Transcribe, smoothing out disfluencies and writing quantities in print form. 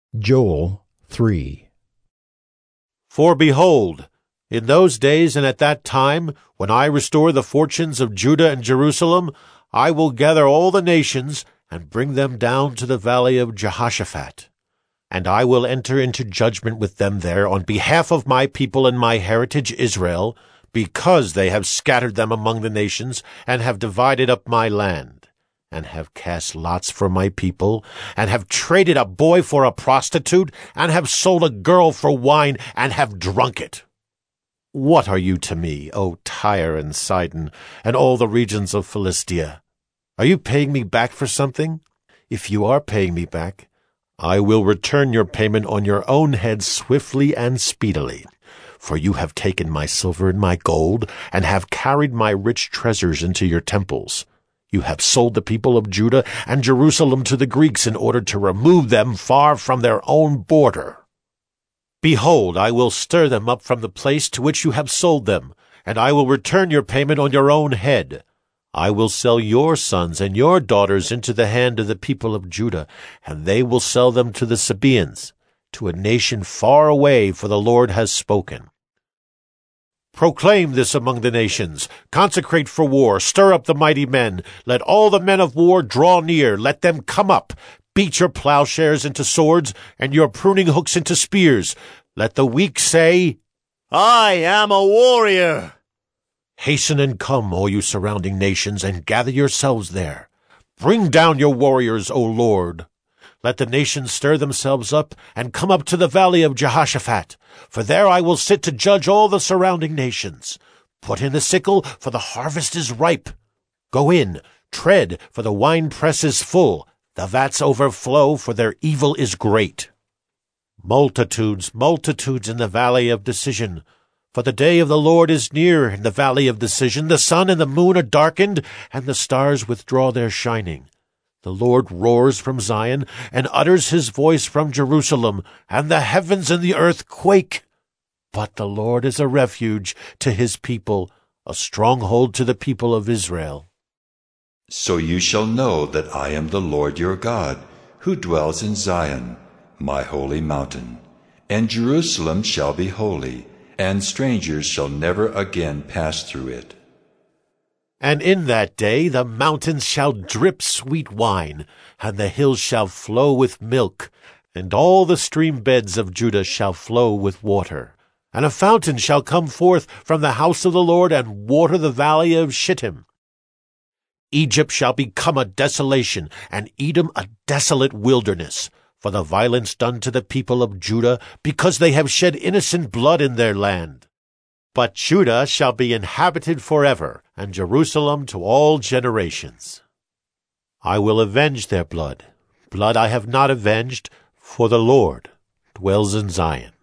Joel 3. For behold, in those days and at that time, when I restore the fortunes of Judah and Jerusalem, I will gather all the nations and bring them down to the valley of Jehoshaphat. And I will enter into judgment with them there on behalf of my people and my heritage Israel, because they have scattered them among the nations, and have divided up my land, and have cast lots for my people, and have traded a boy for a prostitute, and have sold a girl for wine, and have drunk it. What are you to me, O Tyre and Sidon, and all the regions of Philistia? Are you paying me back for something? If you are paying me back, I will return your payment on your own head swiftly and speedily. For you have taken my silver and my gold, and have carried my rich treasures into your temples. You have sold the people of Judah and Jerusalem to the Greeks in order to remove them far from their own border. Behold, I will stir them up from the place to which you have sold them, and I will return your payment on your own head. I will sell your sons and your daughters into the hand of the people of Judah, and they will sell them to the Sabaeans, to a nation far away, for the Lord has spoken. Proclaim this among the nations, consecrate for war, stir up the mighty men, let all the men of war draw near, let them come up, beat your plowshares into swords, and your pruning hooks into spears. Let the weak say, I am a warrior. Hasten and come, all you surrounding nations, and gather yourselves there. Bring down your warriors, O Lord. Let the nations stir themselves up, and come up to the valley of Jehoshaphat, for there I will sit to judge all the surrounding nations. Put in the sickle, for the harvest is ripe. Go in, tread, for the winepress is full. The vats overflow, for their evil is great. Multitudes, multitudes in the valley of decision. For the day of the Lord is near in the valley of decision. The sun and the moon are darkened, and the stars withdraw their shining. The Lord roars from Zion, and utters his voice from Jerusalem, and the heavens and the earth quake. But the Lord is a refuge to his people, a stronghold to the people of Israel. So you shall know that I am the Lord your God, who dwells in Zion, my holy mountain. And Jerusalem shall be holy, and strangers shall never again pass through it. And in that day the mountains shall drip sweet wine, and the hills shall flow with milk, and all the stream beds of Judah shall flow with water. And a fountain shall come forth from the house of the Lord, and water the valley of Shittim. Egypt shall become a desolation, and Edom a desolate wilderness, for the violence done to the people of Judah, because they have shed innocent blood in their land. But Judah shall be inhabited forever, and Jerusalem to all generations. I will avenge their blood, blood I have not avenged, for the Lord dwells in Zion.